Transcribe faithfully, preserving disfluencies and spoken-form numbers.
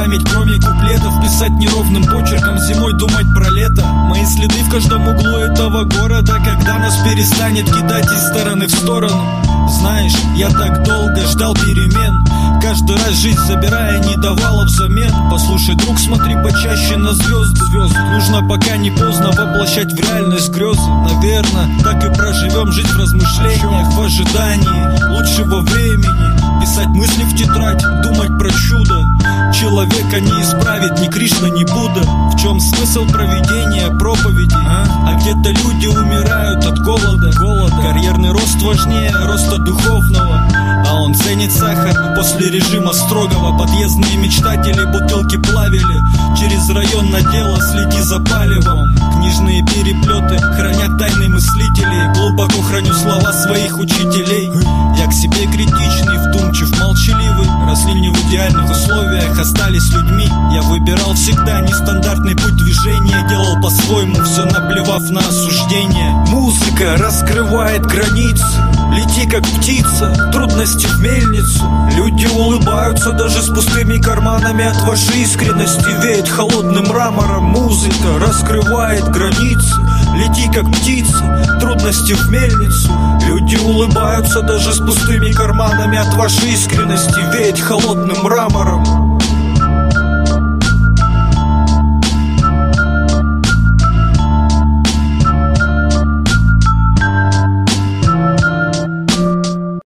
память, кроме куплетов. Писать неровным почерком, зимой думать про лето. Мои следы в каждом углу этого города. Когда нас перестанет кидать из стороны в сторону. Знаешь, я так долго ждал перемен, каждый раз жизнь забирая, не давала взамен. Послушай, друг, смотри почаще на звезды, звезды. Нужно, пока не поздно, воплощать в реальность грезы. Наверное, так и проживем жизнь в размышлениях, в ожидании лучшего времени. Писать мысли в тетрадь, думать про чудо. Человека не исправит ни Кришна, ни Будда. В чем смысл проведения проповедей? А, а где-то люди умирают от голода. голода Карьерный рост важнее роста духовного, а он ценит сахар после режима строгого. Подъездные мечтатели бутылки плавили, через район на дело следи за палевом. Книжные переплеты хранят тайны мыслителей. Глубоко храню слова своих учителей. Я к себе критичный, вдумчив, молчаливый. Росли не в идеальных условиях, остались людьми. Я выбирал всегда нестандартный путь движения, делал по-своему, все наплевав на осуждение. Музыка раскрывает границы, лети как птица, трудности в мельницу. Люди улыбаются даже с пустыми карманами. От вашей искренности веет холодным мрамором. Музыка раскрывает границы, лети как птица, трудности в мельницу. Люди улыбаются даже с пустыми карманами. От вашей искренности веет холодным мрамором.